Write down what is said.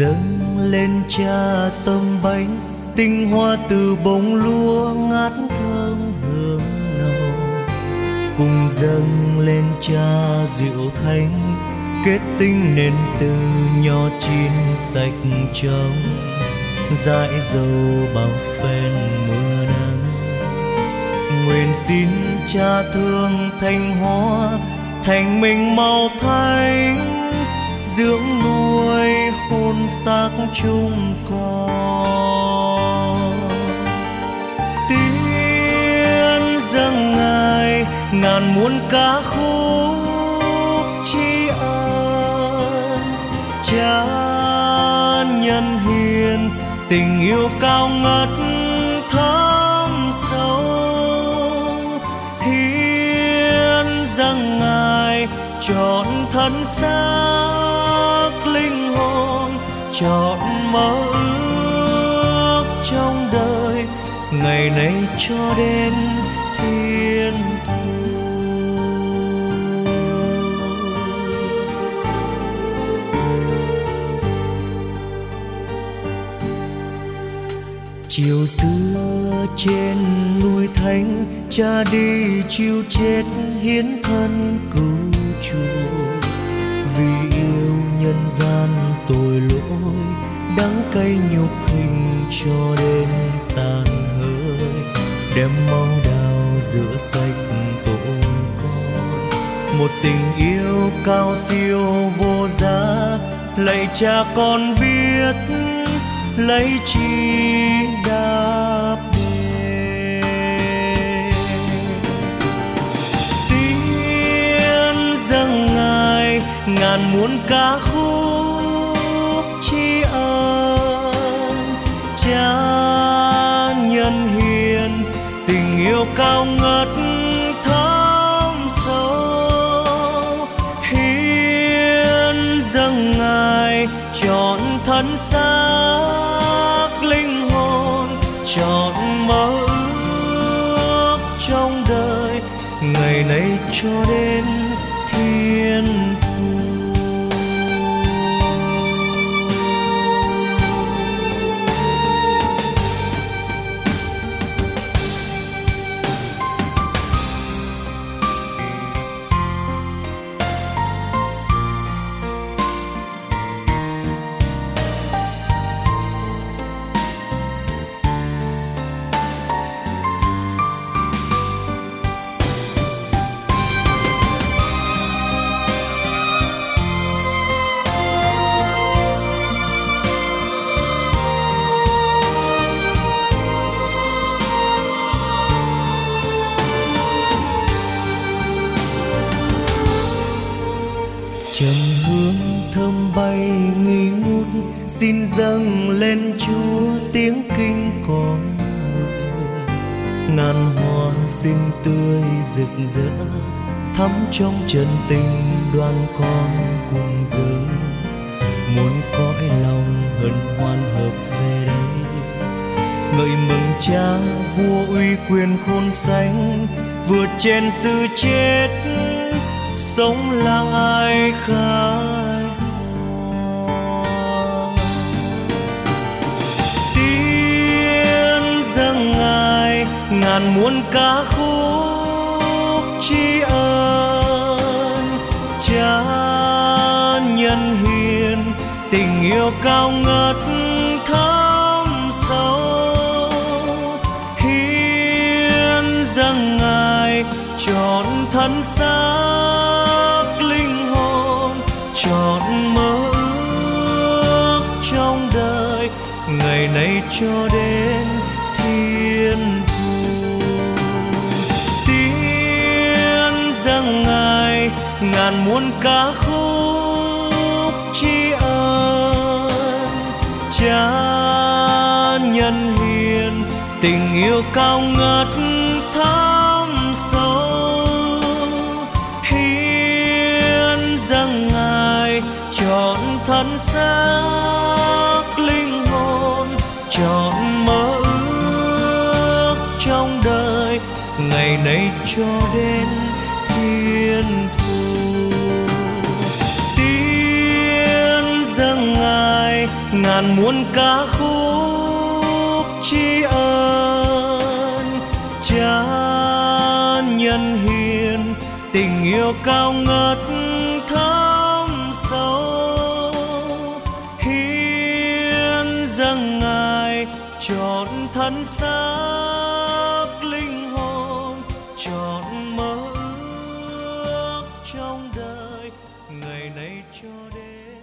dâng lên Cha tấm bánh, tinh hoa từ bông lúa ngát thơm hương nồng. Cùng dâng lên Cha rượu thánh, kết tinh nên từ nho chín sạch trong, dãi dầu bao phen mưa nắng. Nguyện xin Cha thương thanh hóa, thành mình màu thánh, dưỡng nuôi hồn xác chúng con. Tiến dâng Ngài ngàn muôn ca khúc tri ân. Cha nhân hiền, tình yêu cao ngất thâm sâu. Hiến dâng Ngài trọn thân xác linh hồn, trọn mơ ước trong đời, ngày nay cho đến thiên thu. Chiều xưa trên núi thánh, Cha đi chịu chết hiến thân cứu chuộc. Vì yêu nhân gian tội lỗi, đắng cay nhục hình cho đến tàn hơi, đem máu đào rửa sạch tội con. Một tình yêu cao siêu vô giá, lạy Cha con biết lấy chi đáp đền. Tiến dâng Ngài ngàn muôn ca khúc tri ân. Cha nhân hiền, tình yêu cao ngất thâm sâu. Hiến dâng Ngài trọn thân xác linh hồn, trọn mơ ước trong đời, ngày nay cho đến thiên thu. Trầm hương thơm bay nghi ngút, xin dâng lên Chúa tiếng kinh con người. Ngàn hoa xinh tươi rực rỡ, thắm trong chân tình đoàn con cùng dâng. Muốn cõi lòng hân hoan hợp về đây, ngợi mừng Cha vua uy quyền khôn sánh, vượt trên sự chết sống lại khai hóa. Tiến dâng Ngài ngàn muôn ca khúc tri ân. Cha nhân hiền, tình yêu cao ngất thâm sâu. Hiến dâng Ngài trọn thân xác linh hồn, trọn mơ ước trong đời, ngày nay cho đến thiên thu. Tiến dâng Ngài ngàn muôn ca khúc tri ân. Cha nhân hiền, tình yêu cao ngất thâm sâu. Hiến dâng Ngài trọn thân xác linh hồn, trọn mơ ước trong đời, ngày nay cho đến thiên thu. Tiến dâng Ngài ngàn muôn ca khúc tri ân cha nhân hiền, tình yêu cao ngất thâm sâu, hiến dâng ngài trọn thân xác linh hồn, trọn mơ ước trong đời ngày nay cho đến